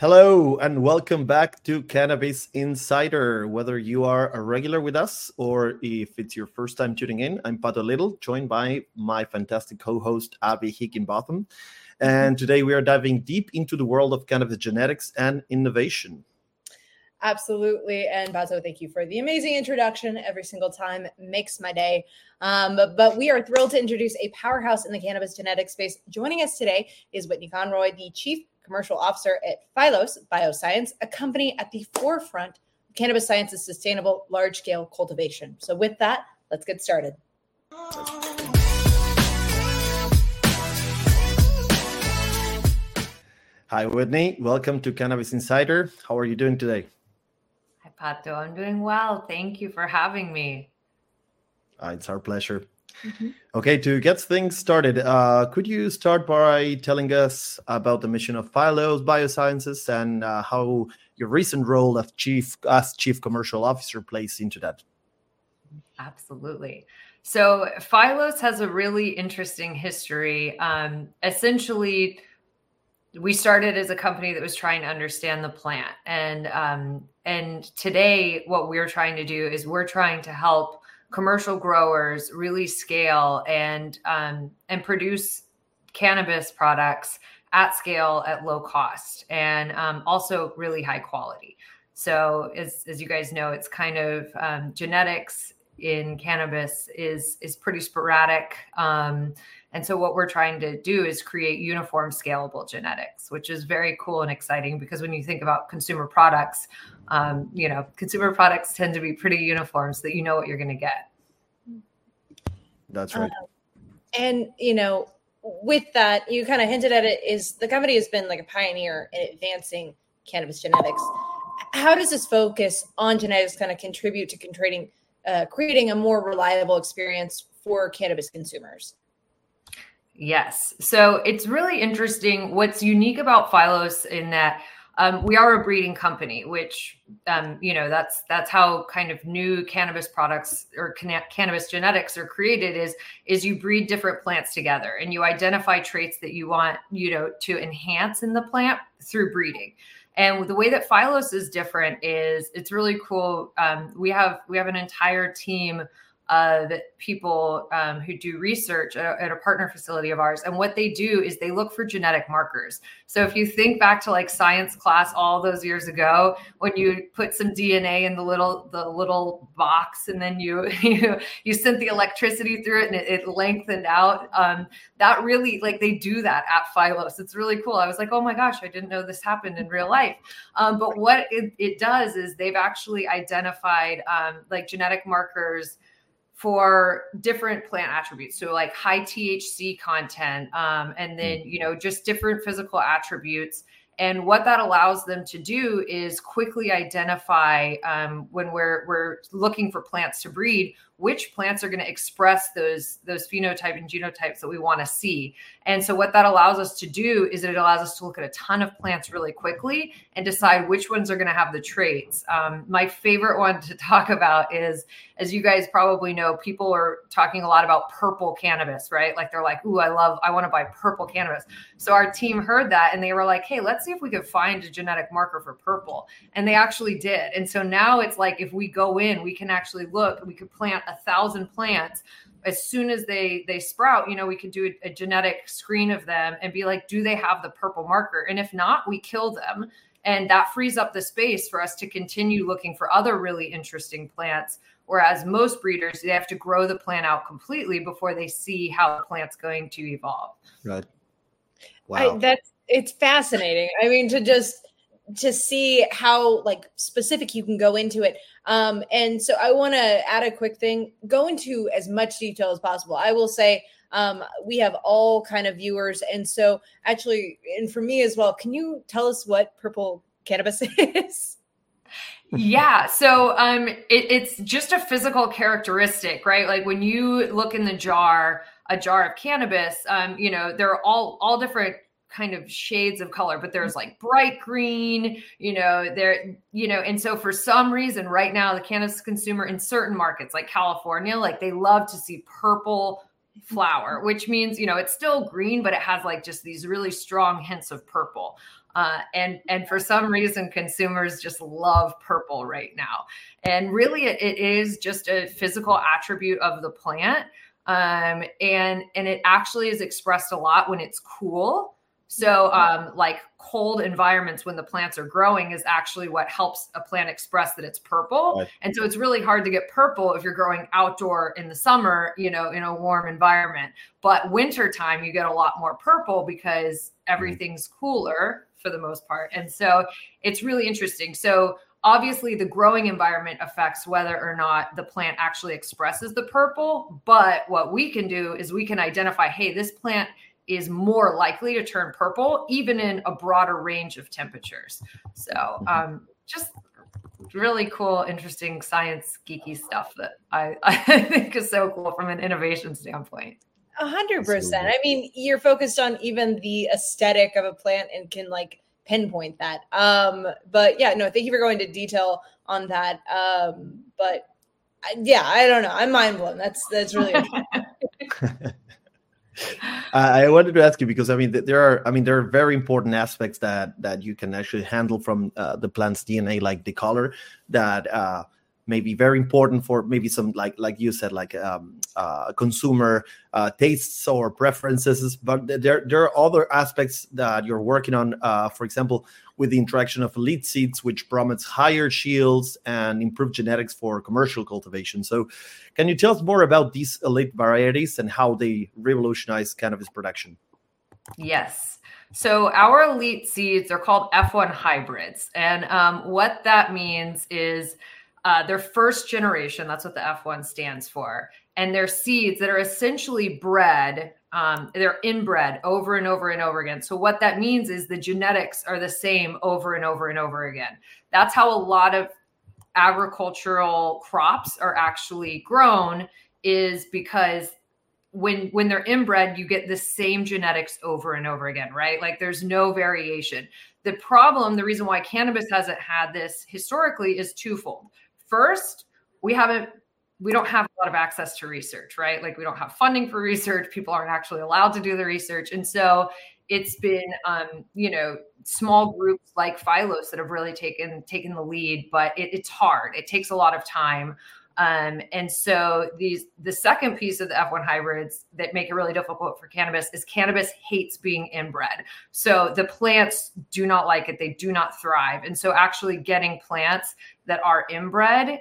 Hello and welcome back to Cannabis Insider. Whether you are a regular with us or if it's your first time tuning in, I'm Pato Little, joined by my fantastic co-host, Abby Higginbotham. And today we are diving deep into the world of cannabis genetics and innovation. Absolutely. And Pato, thank you for the amazing introduction. Every single time makes my day. But we are thrilled to introduce a powerhouse in the cannabis genetics space. Joining us today is Whitney Conroy, the Chief Commercial Officer at Phylos Bioscience, a company at the forefront of cannabis science's sustainable large-scale cultivation. So with that, let's get started. Hi, Whitney. Welcome to Cannabis Insider. How are you doing today? Hi, Pato. I'm doing well. Thank you for having me. It's our pleasure. Okay, to get things started, could you start by telling us about the mission of Phylos Biosciences and how your recent role as Chief Commercial Officer plays into that? Absolutely. So Phylos has a really interesting history. Essentially, we started as a company that was trying to understand the plant. And today, what we're trying to do is we're trying to help commercial growers really scale and produce cannabis products at scale at low cost and also really high quality. So as you guys know, it's kind of genetics in cannabis is pretty sporadic. And so what we're trying to do is create uniform scalable genetics, which is very cool and exciting because when you think about consumer products, consumer products tend to be pretty uniform so that you know what you're going to get. That's right. With that, you kind of hinted at it, is the company has been like a pioneer in advancing cannabis genetics. How does this focus on genetics kind of contribute to creating a more reliable experience for cannabis consumers? Yes. So it's really interesting. What's unique about Phylos in that we are a breeding company, which, that's how kind of new cannabis products or cannabis genetics are created is you breed different plants together and you identify traits that you want, to enhance in the plant through breeding. And the way that Phylos is different is it's really cool. We have an entire team of people who do research at a partner facility of ours. And what they do is they look for genetic markers. So if you think back to like science class all those years ago, when you put some DNA in the little box and then you sent the electricity through it and it lengthened out, that really, like, they do that at Phylos. It's really cool. I was like, oh my gosh, I didn't know this happened in real life. But what it does is they've actually identified like genetic markers for different plant attributes. So like high THC content, and then, just different physical attributes. And what that allows them to do is quickly identify when we're looking for plants to breed, which plants are going to express those phenotype and genotypes that we want to see. And so what that allows us to do is it allows us to look at a ton of plants really quickly and decide which ones are going to have the traits. My favorite one to talk about is, as you guys probably know, people are talking a lot about purple cannabis, right? Like they're like, ooh, I want to buy purple cannabis. So our team heard that and they were like, hey, let's see if we could find a genetic marker for purple. And they actually did. And so now it's like, if we go in, we can actually look, we could plant 1,000 plants. As soon as they sprout, we could do a genetic screen of them and be like, do they have the purple marker? And if not, we kill them. And that frees up the space for us to continue looking for other really interesting plants. Whereas most breeders, they have to grow the plant out completely before they see how the plant's going to evolve. Right. Wow. It's fascinating. I mean, to see how like specific you can go into it. And so I want to add a quick thing, go into as much detail as possible. I will say we have all kind of viewers. And so actually, and for me as well, can you tell us what purple cannabis is? Yeah. So it's just a physical characteristic, right? Like when you look in a jar of cannabis, there are all different kind of shades of color, but there's like bright green, and so for some reason right now, the cannabis consumer in certain markets like California, like they love to see purple flower, which means, it's still green, but it has like just these really strong hints of purple. And for some reason, consumers just love purple right now. And really, it is just a physical attribute of the plant. And it actually is expressed a lot when it's cool. So like cold environments when the plants are growing is actually what helps a plant express that it's purple. Right. And so it's really hard to get purple if you're growing outdoor in the summer, in a warm environment. But wintertime, you get a lot more purple because everything's cooler for the most part. And so it's really interesting. So obviously the growing environment affects whether or not the plant actually expresses the purple. But what we can do is we can identify, hey, this plant is more likely to turn purple, even in a broader range of temperatures. So just really cool, interesting science geeky stuff that I think is so cool from an innovation standpoint. 100%. I mean, you're focused on even the aesthetic of a plant and can like pinpoint that. But yeah, no, thank you for going into detail on that. But yeah, I don't know. I'm mind blown. That's really interesting. I wanted to ask you because there are very important aspects that you can actually handle from the plant's DNA, like the color, that may be very important for maybe some like you said, like consumer tastes or preferences. But there are other aspects that you're working on. For example, with the introduction of elite seeds, which promotes higher yields and improved genetics for commercial cultivation. So, can you tell us more about these elite varieties and how they revolutionize cannabis production? Yes. So our elite seeds are called F1 hybrids. And what that means is they're first generation. That's what the F1 stands for. And they're seeds that are essentially bred. They're inbred over and over and over again. So what that means is the genetics are the same over and over and over again. That's how a lot of agricultural crops are actually grown, is because when they're inbred, you get the same genetics over and over again, right? Like there's no variation. The reason why cannabis hasn't had this historically is twofold. First, we don't have a lot of access to research, right? Like we don't have funding for research. People aren't actually allowed to do the research. And so it's been, small groups like Phylos that have really taken the lead, but it's hard. It takes a lot of time. And so the second piece of the F1 hybrids that make it really difficult for cannabis is cannabis hates being inbred. So the plants do not like it. They do not thrive. And so actually getting plants that are inbred,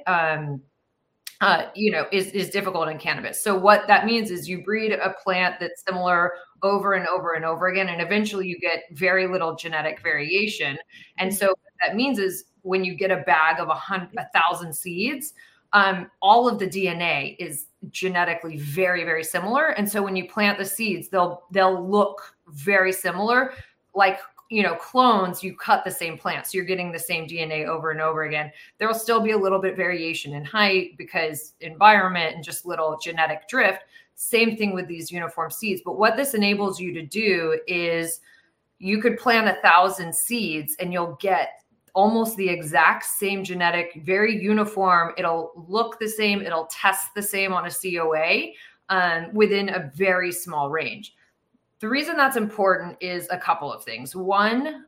is difficult in cannabis. So what that means is you breed a plant that's similar over and over and over again, and eventually you get very little genetic variation. And so what that means is when you get a bag of 1,000 seeds, all of the DNA is genetically very, very similar. And so when you plant the seeds, they'll look very similar. Like, clones, you cut the same plant. So you're getting the same DNA over and over again. There will still be a little bit variation in height because environment and just little genetic drift. Same thing with these uniform seeds. But what this enables you to do is you could plant 1,000 seeds and you'll get almost the exact same genetic, very uniform. It'll look the same. It'll test the same on a COA within a very small range. The reason that's important is a couple of things. One,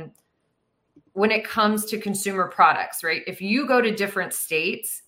when it comes to consumer products, right? If you go to different states,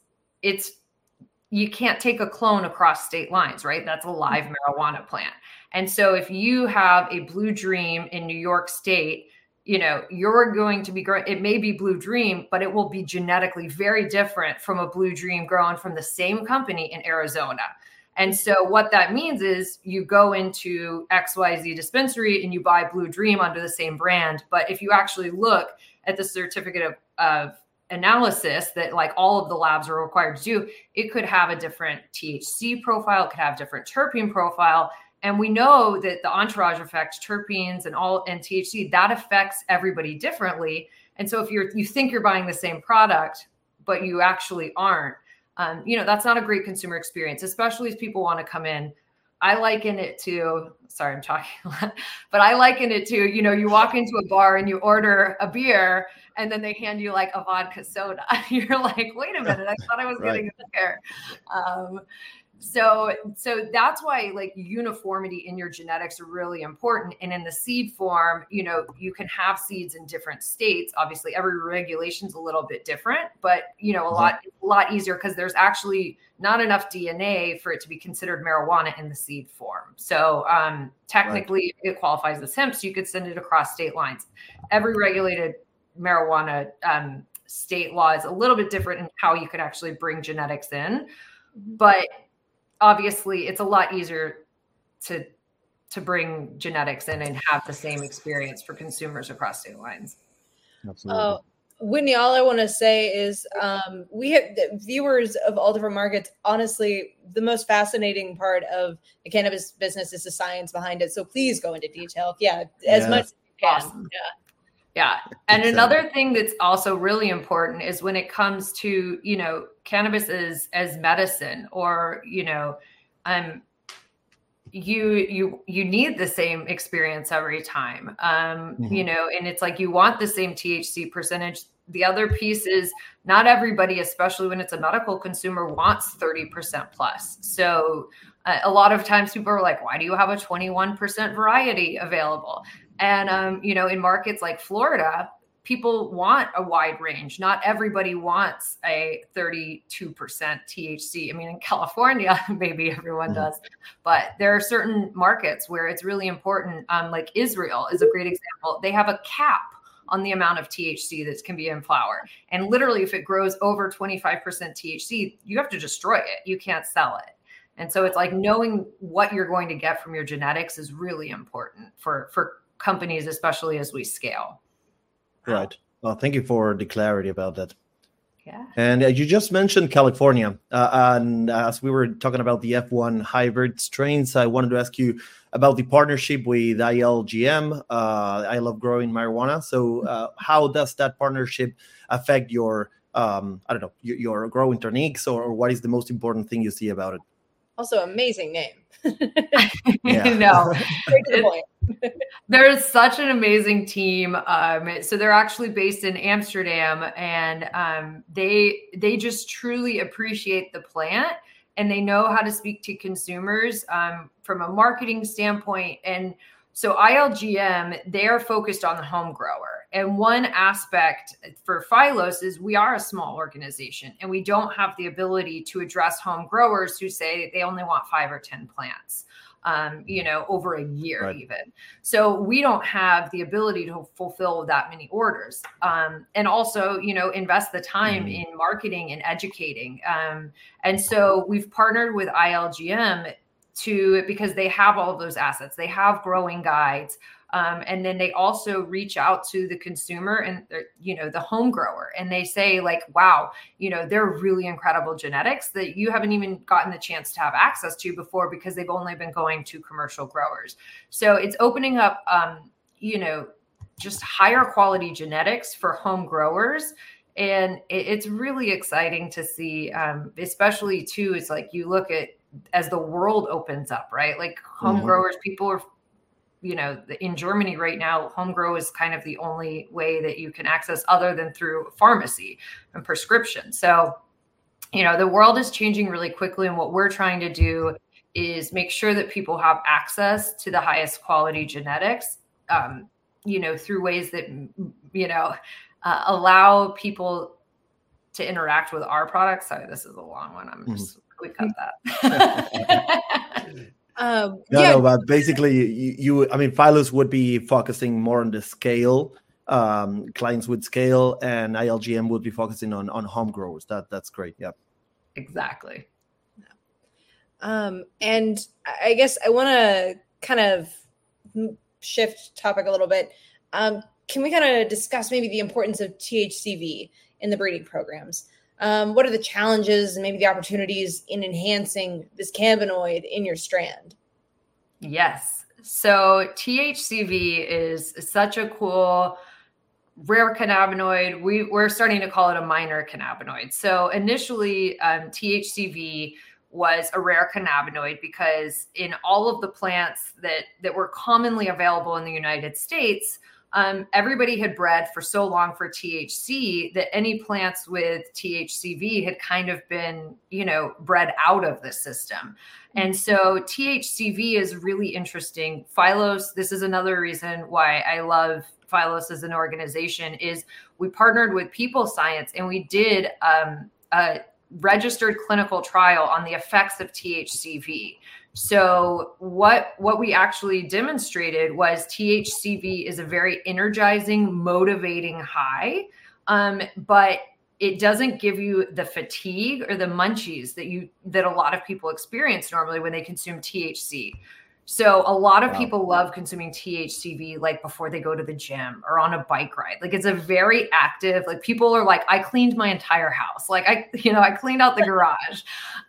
you can't take a clone across state lines, right? That's a live marijuana plant. And so if you have a Blue Dream in New York State, you're going to be growing, it may be Blue Dream, but it will be genetically very different from a Blue Dream grown from the same company in Arizona. And so what that means is you go into XYZ dispensary and you buy Blue Dream under the same brand. But if you actually look at the certificate of analysis that like all of the labs are required to do, it could have a different THC profile, it could have different terpene profile. And we know that the entourage effect, terpenes and THC, that affects everybody differently. And so if you think you're buying the same product, but you actually aren't, that's not a great consumer experience, especially as people want to come in. I liken it to, sorry, I'm talking a lot, but I liken it to, you walk into a bar and you order a beer and then they hand you like a vodka soda. You're like, wait a minute, I thought I was getting a beer. So that's why like uniformity in your genetics are really important. And in the seed form, you can have seeds in different states. Obviously, every regulation's a little bit different, but a lot easier because there's actually not enough DNA for it to be considered marijuana in the seed form. So technically, it qualifies as hemp. So you could send it across state lines. Every regulated marijuana state law is a little bit different in how you could actually bring genetics in, but obviously it's a lot easier to bring genetics in and have the same experience for consumers across state lines. Absolutely. Whitney, all I want to say is we have viewers of all different markets. Honestly, the most fascinating part of the cannabis business is the science behind it. So please go into detail. As much as you can. Awesome. Yeah. And another thing that's also really important is when it comes to, cannabis as medicine, or, you need the same experience every time, and it's like, you want the same THC percentage. The other piece is not everybody, especially when it's a medical consumer, wants 30% plus. So a lot of times people are like, why do you have a 21% variety available? And, in markets like Florida, people want a wide range. Not everybody wants a 32% THC. I mean, in California, maybe everyone does, but there are certain markets where it's really important. Like Israel is a great example. They have a cap on the amount of THC that can be in flower. And literally, if it grows over 25% THC, you have to destroy it. You can't sell it. And so it's like knowing what you're going to get from your genetics is really important for companies, especially as we scale. Right. Well, thank you for the clarity about that. Yeah. And you just mentioned California. And as we were talking about the F1 hybrid strains, I wanted to ask you about the partnership with ILGM, I Love Growing Marijuana. So how does that partnership affect your, your growing techniques, or what is the most important thing you see about it? Also, amazing name. No, straight to the point. There's such an amazing team. So they're actually based in Amsterdam, and they just truly appreciate the plant, and they know how to speak to consumers from a marketing standpoint. And so ILGM, they are focused on the home grower. And one aspect for Phylos is we are a small organization, and we don't have the ability to address home growers who say they only want 5 or 10 plants, over a year, right, even. So we don't have the ability to fulfill that many orders. And also, invest the time in marketing and educating. And so we've partnered with ILGM because they have all of those assets. They have growing guides. And then they also reach out to the consumer and, the home grower, and they say like, wow, they're really incredible genetics that you haven't even gotten the chance to have access to before because they've only been going to commercial growers. So it's opening up, just higher quality genetics for home growers. And it's really exciting to see, especially too, it's like you look at as the world opens up, right? Like home growers, people are, in Germany right now, home grow is kind of the only way that you can access other than through pharmacy and prescription. So, the world is changing really quickly. And what we're trying to do is make sure that people have access to the highest quality genetics, through ways that, allow people to interact with our products. Sorry, this is a long one. We cut that. No, but basically Phylos would be focusing more on the scale, clients would scale, and ILGM would be focusing on home growers. That's great. Yeah, exactly. And I guess I want to kind of shift topic a little bit. Can we kind of discuss maybe the importance of THCV in the breeding programs? What are the challenges and maybe the opportunities in enhancing this cannabinoid in your strand? Yes. So THCV is such a cool rare cannabinoid. We're starting to call it a minor cannabinoid. So initially, THCV was a rare cannabinoid because in all of the plants that were commonly available in the United States, everybody had bred for so long for THC that any plants with THCV had kind of been, bred out of the system. And so THCV is really interesting. Phylos, this is another reason why I love Phylos as an organization, is we partnered with People Science and we did a registered clinical trial on the effects of THCV. So what we actually demonstrated was THCV is a very energizing, motivating high, but it doesn't give you the fatigue or the munchies that a lot of people experience normally when they consume THC. So a lot of people love consuming THCV like before they go to the gym or on a bike ride. Like it's a very active, like people are like, I cleaned my entire house. Like I cleaned out the garage.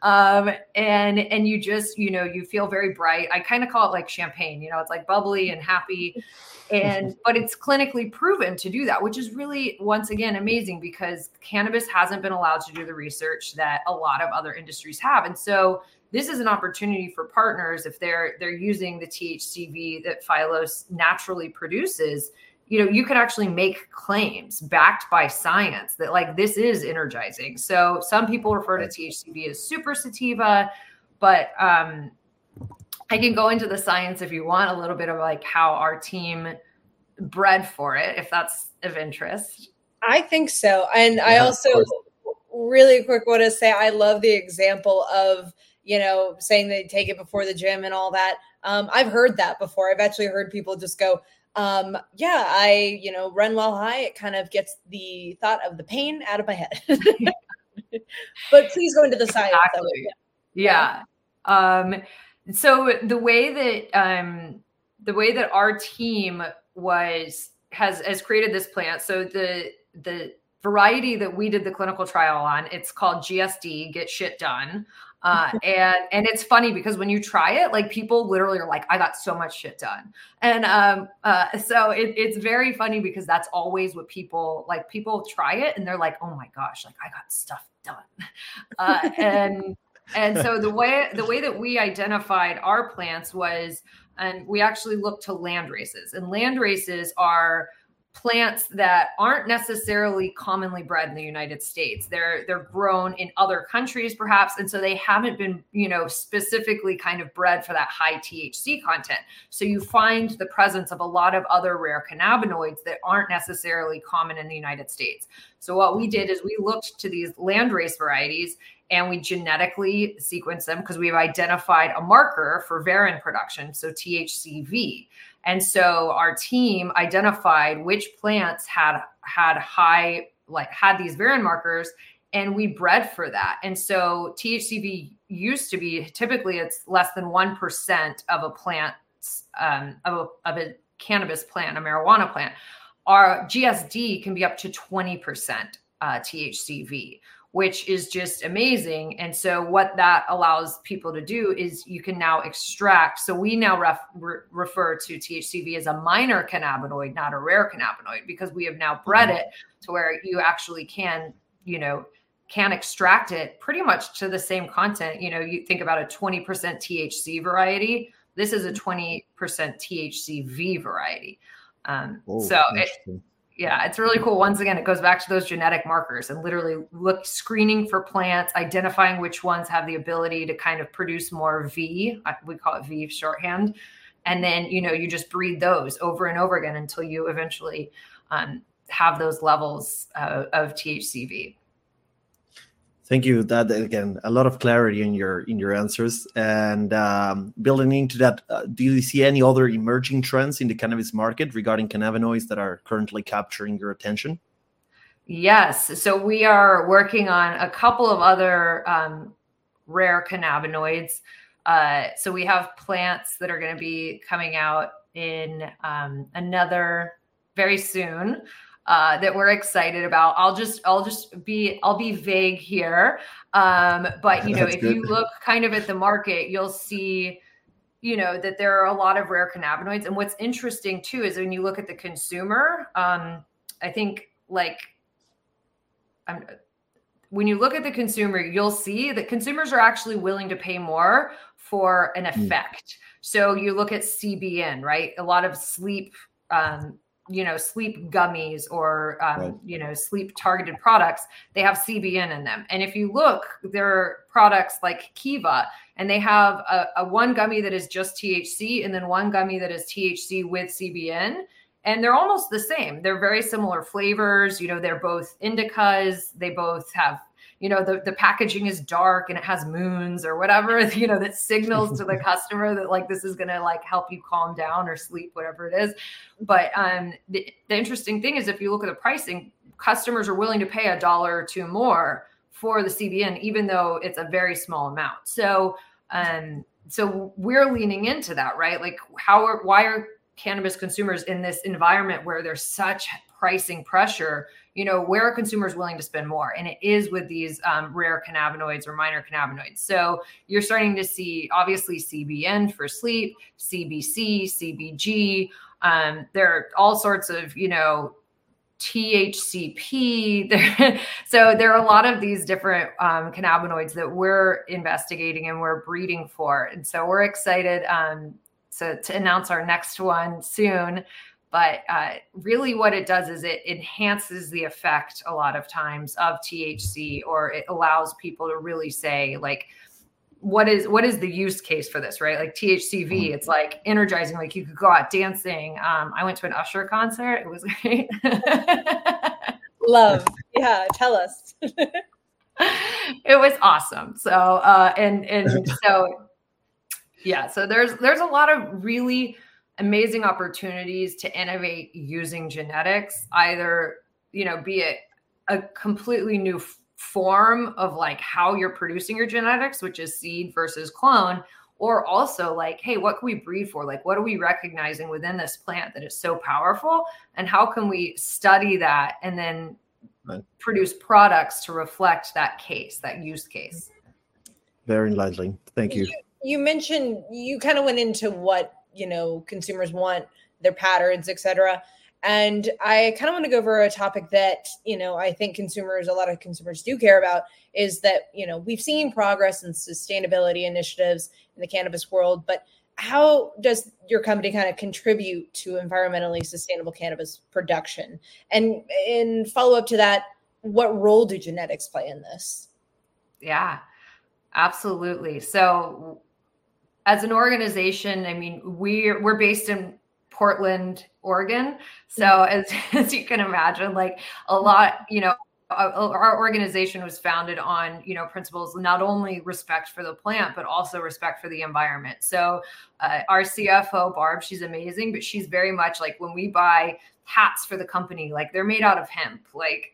And you just, you feel very bright. I kind of call it like champagne, it's like bubbly and happy. But it's clinically proven to do that, which is really, once again, amazing because cannabis hasn't been allowed to do the research that a lot of other industries have. And so this is an opportunity for partners if they're using the THCV that Phylos naturally produces. You could actually make claims backed by science that like this is energizing. So some people refer to THCV as super sativa, but I can go into the science if you want a little bit of like how our team bred for it, if that's of interest. I think so. And I also really quick want to say I love the example of saying they take it before the gym and all that. I've heard that before. I've actually heard people just go, I, run while high. It kind of gets the thought of the pain out of my head. But please go into the science. Exactly. Yeah. So the way that our team has created this plant. So the variety that we did the clinical trial on, it's called GSD, Get Shit Done. And it's funny because when you try it, like people literally are like, I got so much shit done. And so it's very funny because that's always what people try it and they're like, oh my gosh, like I got stuff done. And so the way that we identified our plants was, and we actually looked to land races, and land races are plants that aren't necessarily commonly bred in the United States. They're grown in other countries perhaps. And so they haven't been, specifically kind of bred for that high THC content. So you find the presence of a lot of other rare cannabinoids that aren't necessarily common in the United States. So what we did is we looked to these landrace varieties and we genetically sequenced them because we've identified a marker for varin production, so THCV. And so our team identified which plants had these varin markers, and we bred for that. And so THCV used to be typically it's less than 1% of a plant, of a cannabis plant, a marijuana plant. Our GSD can be up to 20% THCV, which is just amazing. And so what that allows people to do is you can now extract. So we now refer to THCV as a minor cannabinoid, not a rare cannabinoid, because we have now bred it to where you actually can extract it pretty much to the same content. You think about a 20% THC variety. This is a 20% THCV variety. It's really cool. Once again, it goes back to those genetic markers and literally screening for plants, identifying which ones have the ability to kind of produce more V. We call it V shorthand. And then, you just breed those over and over again until you eventually have those levels of THCV. Thank you. That again, a lot of clarity in your answers. And building into that, do you see any other emerging trends in the cannabis market regarding cannabinoids that are currently capturing your attention? Yes. So we are working on a couple of other rare cannabinoids. So we have plants that are going to be coming out in another very soon. That we're excited about. I'll be vague here. But if you look kind of at the market, you'll see, that there are a lot of rare cannabinoids. And what's interesting too, is when you look at the consumer, I think when you look at the consumer, you'll see that consumers are actually willing to pay more for an effect. So you look at CBN, right? A lot of sleep, sleep gummies or, right. Sleep targeted products, they have CBN in them. And if you look, there are products like Kiva, and they have a one gummy that is just THC and then one gummy that is THC with CBN. And they're almost the same. They're very similar flavors. They're both indicas. They both have, the packaging is dark and it has moons or whatever, that signals to the customer that like, this is going to like help you calm down or sleep, whatever it is. But the interesting thing is if you look at the pricing, customers are willing to pay $1 or $2 more for the CBN, even though it's a very small amount. So we're leaning into that, right? Like why are cannabis consumers in this environment where there's such pricing pressure, where are consumers willing to spend more? And it is with these rare cannabinoids or minor cannabinoids. So you're starting to see obviously CBN for sleep, CBC, CBG. There are all sorts of, THCP. So there are a lot of these different cannabinoids that we're investigating and we're breeding for. And so we're excited to announce our next one soon. But really what it does is it enhances the effect a lot of times of THC, or it allows people to really say like, what is the use case for this, right? Like THCV, it's like energizing, like you could go out dancing. I went to an Usher concert. It was great. Love. Yeah. Tell us. It was awesome. So, so there's a lot of really amazing opportunities to innovate using genetics, either, be it a completely new form of like how you're producing your genetics, which is seed versus clone, or also like, hey, what can we breed for? Like, what are we recognizing within this plant that is so powerful? And how can we study that and then produce products to reflect that case, that use case? Very enlightening. Thank you. You mentioned, you kind of went into what, consumers want, their patterns, et cetera. And I kind of want to go over a topic that, I think a lot of consumers do care about, is that, we've seen progress in sustainability initiatives in the cannabis world, but how does your company kind of contribute to environmentally sustainable cannabis production? And in follow up to that, what role do genetics play in this? Yeah, absolutely. So as an organization, I mean, we're based in Portland, Oregon. So as you can imagine, like a lot, our organization was founded on, principles, not only respect for the plant, but also respect for the environment. So our CFO, Barb, she's amazing, but she's very much like, when we buy hats for the company, like they're made out of hemp, like,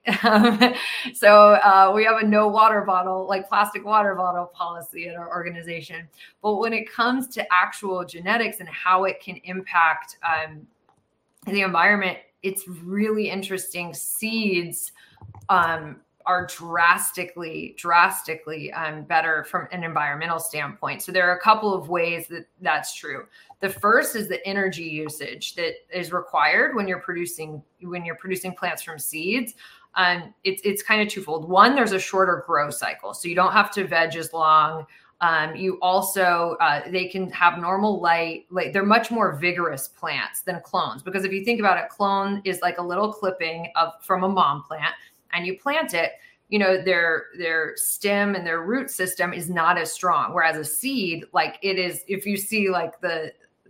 so we have a no water bottle, like plastic water bottle policy at our organization. But when it comes to actual genetics and how it can impact the environment, it's really interesting. Seeds are drastically better from an environmental standpoint. So there are a couple of ways that's true. The first is the energy usage that is required when you're producing plants from seeds. It's kind of twofold. One, there's a shorter grow cycle, so you don't have to veg as long. You also, they can have normal light. Like they're much more vigorous plants than clones, because if you think about it, clone is like a little clipping from a mom plant, and you plant it. Their stem and their root system is not as strong. Whereas a seed, like it is, if you see like the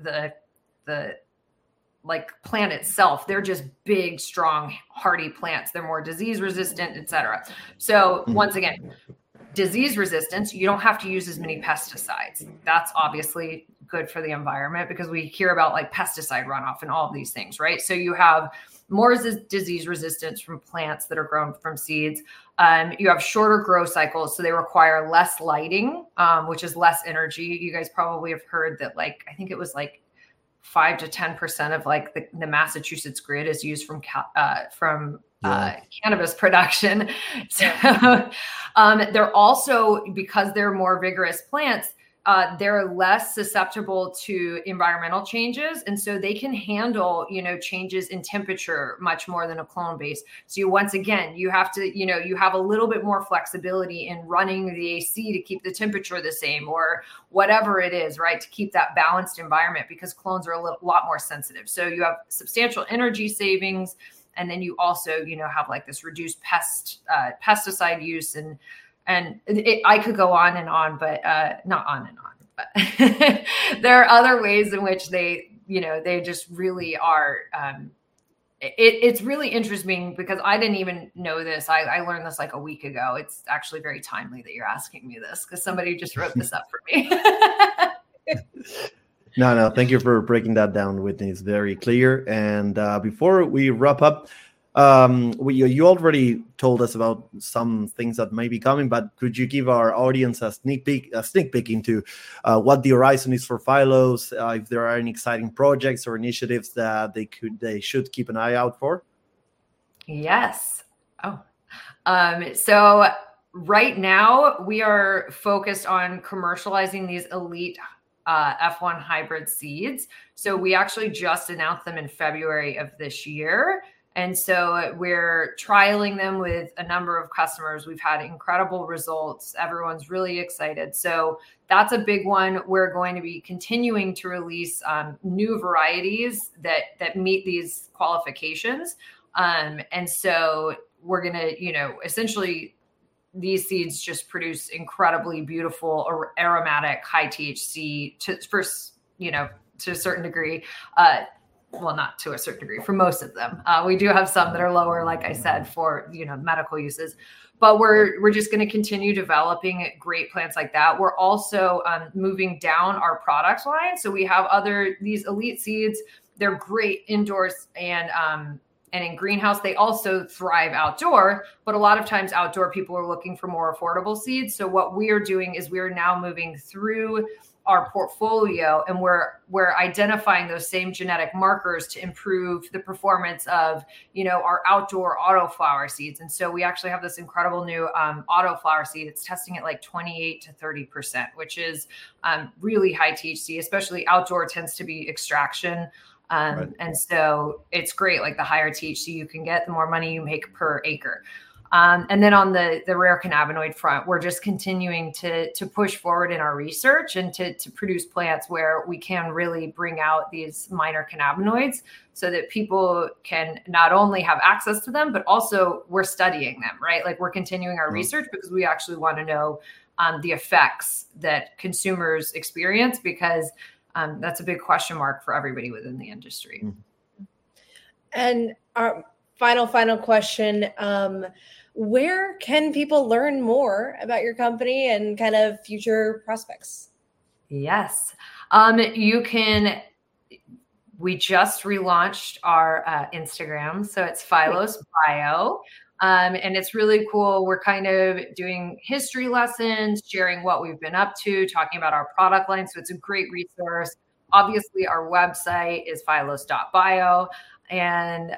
like plant itself, they're just big, strong, hardy plants. They're more disease resistant, et cetera. So once again, disease resistance, you don't have to use as many pesticides. That's obviously good for the environment, because we hear about like pesticide runoff and all of these things, right? So you have more disease resistance from plants that are grown from seeds. You have shorter growth cycles, so they require less lighting, which is less energy. You guys probably have heard that, like, I think it was like 5 to 10% of like the Massachusetts grid is used from cannabis production. So they're also, because they're more vigorous plants, they're less susceptible to environmental changes. And so they can handle, changes in temperature much more than a clone base. So once again, you have to, you have a little bit more flexibility in running the AC to keep the temperature the same or whatever it is, right? To keep that balanced environment, because clones are a lot more sensitive. So you have substantial energy savings. And then you also, have like this reduced pesticide use and I could go on and on, but not on and on. But there are other ways in which they just really are. It's really interesting because I didn't even know this. I learned this like a week ago. It's actually very timely that you're asking me this because somebody just wrote this up for me. No. Thank you for breaking that down, Whitney. It's very clear. And before we wrap up, you already told us about some things that may be coming, but could you give our audience a sneak peek into what the horizon is for Phylos? If there are any exciting projects or initiatives that they should keep an eye out for? Yes. So right now we are focused on commercializing these elite F1 hybrid seeds. So we actually just announced them in February of this year. And so we're trialing them with a number of customers. We've had incredible results. Everyone's really excited. So that's a big one. We're going to be continuing to release new varieties that meet these qualifications. And so we're going to, essentially these seeds just produce incredibly beautiful or aromatic high THC to a certain degree. Well, not to a certain degree for most of them. We do have some that are lower, like I said, for, medical uses, but we're just going to continue developing great plants like that. We're also moving down our product line. So we have these elite seeds. They're great indoors and in greenhouse. They also thrive outdoor, but a lot of times outdoor people are looking for more affordable seeds. So what we are doing is we're now moving through our portfolio and we're identifying those same genetic markers to improve the performance of, our outdoor autoflower seeds. And so we actually have this incredible new autoflower seed. It's testing at like 28 to 30%, which is really high THC, especially outdoor tends to be extraction. Right. And so it's great. Like the higher THC you can get, the more money you make per acre. And then on the rare cannabinoid front, we're just continuing to push forward in our research and to produce plants where we can really bring out these minor cannabinoids so that people can not only have access to them, but also we're studying them, right? Like we're continuing our research because we actually want to know the effects that consumers experience because that's a big question mark for everybody within the industry. And our final question, where can people learn more about your company and kind of future prospects? Yes, you can. We just relaunched our Instagram. So it's Phylos Bio. And it's really cool. We're kind of doing history lessons, sharing what we've been up to, talking about our product line. So it's a great resource. Obviously, our website is phylos.bio. And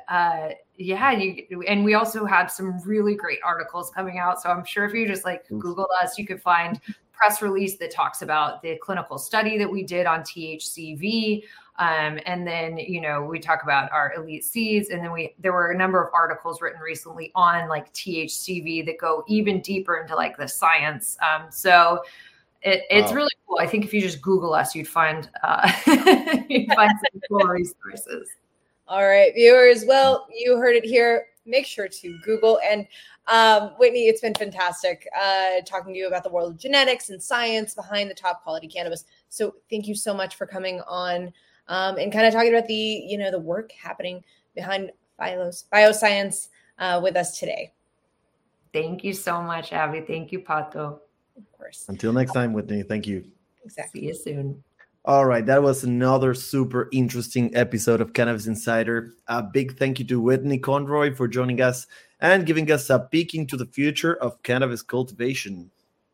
and we also had some really great articles coming out. So I'm sure if you just Google us, you could find press release that talks about the clinical study that we did on THCV. And then, we talk about our elite seeds. And then there were a number of articles written recently on THCV that go even deeper into the science. So it's really cool. I think if you just Google us, you'd find some cool resources. All right, viewers. Well, you heard it here. Make sure to Google. And Whitney, it's been fantastic talking to you about the world of genetics and science behind the top quality cannabis. So thank you so much for coming on and kind of talking about the work happening behind Phylos Bioscience with us today. Thank you so much, Abby. Thank you, Pato. Of course. Until next time, Whitney. Thank you. Exactly. See you soon. All right, that was another super interesting episode of Cannabis Insider. A big thank you to Whitney Conroy for joining us and giving us a peek into the future of cannabis cultivation.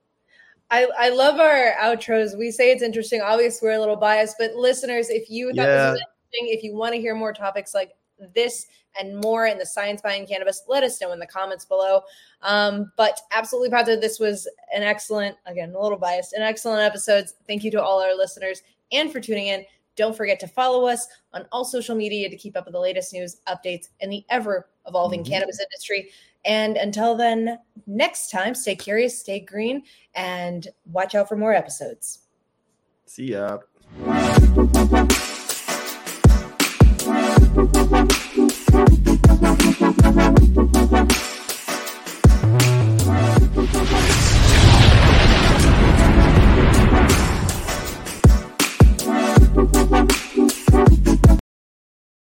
I love our outros. We say it's interesting. Obviously, we're a little biased, but listeners, if you thought this was interesting, if you want to hear more topics like this and more in the science behind cannabis, let us know in the comments below. But absolutely, Pato, this was an excellent, again, a little biased, an excellent episode. Thank you to all our listeners and for tuning in. Don't forget to follow us on all social media to keep up with the latest news, updates, and the ever-evolving cannabis industry. And until then, next time, stay curious, stay green, and watch out for more episodes. See ya.